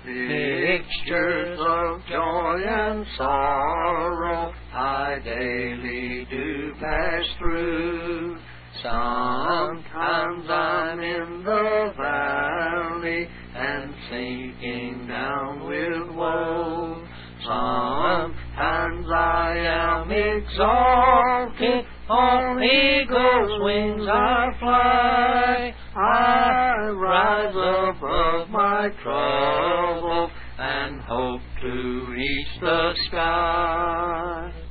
Mixtures of joy and sorrow I daily do pass through. Sometimes I'm in the valley and sinking down with woe. Sometimes I am exalted, on eagle's wings I fly. I rise above my trouble and hope to reach the sky.